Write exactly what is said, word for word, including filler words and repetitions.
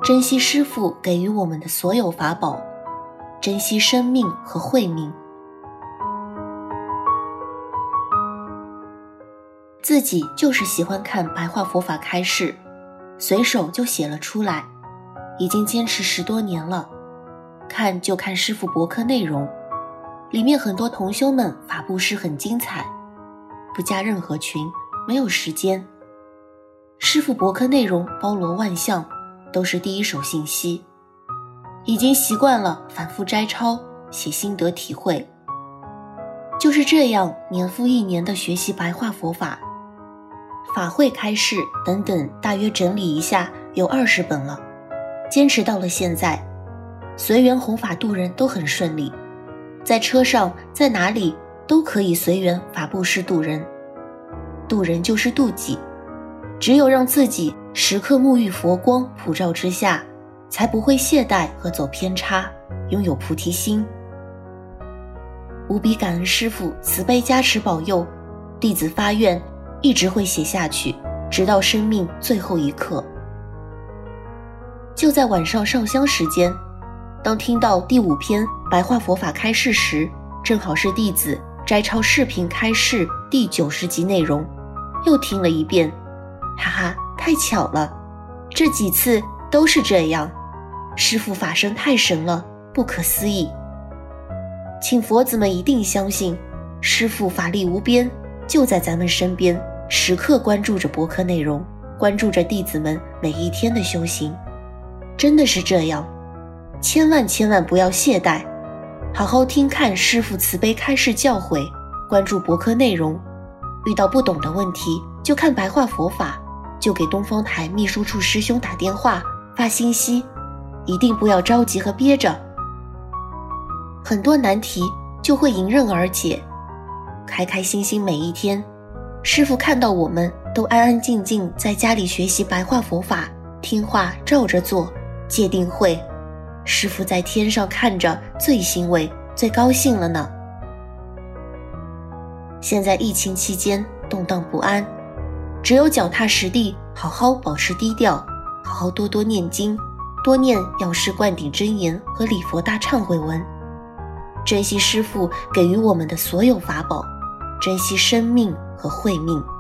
珍惜师父给予我们的所有法宝，珍惜生命和慧命。自己就是喜欢看白话佛法开示，随手就写了出来，已经坚持十多年了。看就看师父博客内容，里面很多同修们法布施很精彩，不加任何群，没有时间。师父博客内容包罗万象，都是第一手信息，已经习惯了反复摘抄，写心得体会。就是这样年复一年的学习白话佛法，法会开示等等，大约整理一下有二十本了，坚持到了现在。随缘弘法度人都很顺利，在车上在哪里都可以随缘法布施度人。度人就是度己，只有让自己时刻沐浴佛光普照之下，才不会懈怠和走偏差，拥有菩提心。无比感恩师父慈悲加持保佑，弟子发愿一直会写下去，直到生命最后一刻。就在晚上上香时间，当听到第五篇白话佛法开示时，正好是弟子摘抄视频开示第九十集内容，又听了一遍，哈哈，太巧了，这几次都是这样，师父法身太神了，不可思议。请佛子们一定相信，师父法力无边，就在咱们身边，时刻关注着博客内容，关注着弟子们每一天的修行。真的是这样，千万千万不要懈怠，好好听看师父慈悲开示教诲，关注博客内容，遇到不懂的问题就看白话佛法，就给东方台秘书处师兄打电话发信息，一定不要着急和憋着，很多难题就会迎刃而解，开开心心每一天。师父看到我们都安安静静在家里学习白话佛法，听话照着做，戒定慧，师父在天上看着最欣慰最高兴了呢。现在疫情期间动荡不安，只有脚踏实地，好好保持低调，好好多多念经，多念药师灌顶真言和礼佛大忏悔文，珍惜师父给予我们的所有法宝，珍惜生命和慧命。